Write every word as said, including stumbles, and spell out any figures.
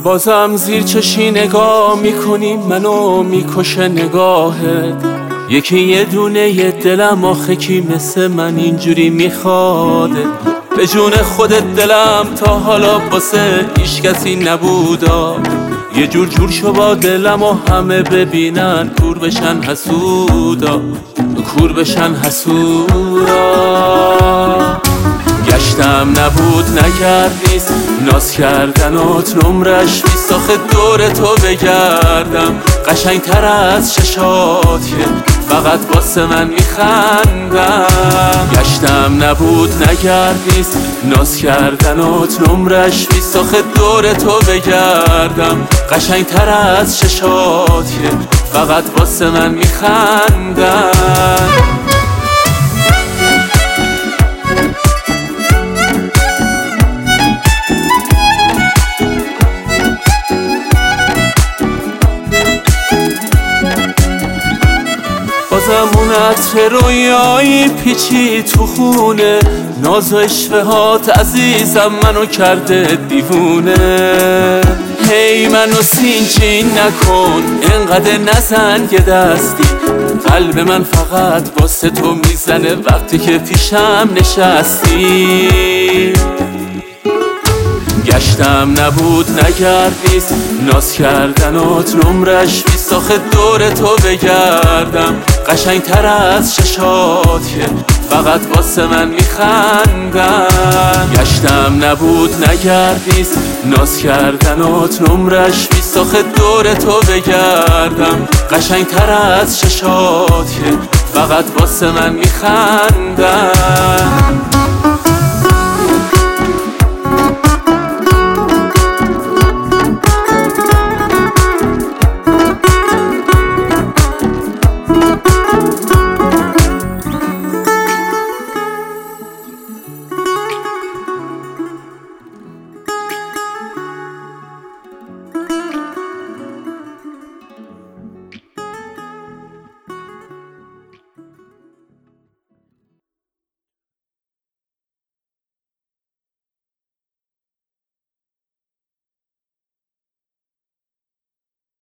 بازم زیر چشی نگاه میکنی، منو میکشه نگاهت. یکی یه دونه یه دلم آخه کی مثل من اینجوری میخواده. به جون خودت دلم تا حالا واسه هیچ کسی نبودا. یه جور جور شو با دلم و همه ببینن کور بشن حسودا، کور بشن حسودا. گشتم نبود نگردیست، ناز کردنات نمرش بیست. آخه دور تو بگردم قشنگ تر از چشات که فقط واسه من میخندم. گشتم نبود نگردیست، ناز کردنات نمرش بیست. آخه دور تو بگردم قشنگ تر از چشات که فقط واسه من میخندم. بازم اون عطر رویایی پیچی تو خونه. ناز و اشوهات عزیزم منو کرده دیوونه. هی منو سینچین نکن، انقدر نزن یه دستی. قلب من فقط واسه تو میزنه وقتی که پیشم نشستی. گشتم نبود نگردیست، ناز کردنات نمرش بیست. آخه دور تو بگردم قشنگ تر از چشات که فقط واسه من میخندم. گشتم نبود نگردیست، ناز کردنات نمرش بیست. آخه دور تو بگردم قشنگ تر از چشات که فقط واسه من میخندم.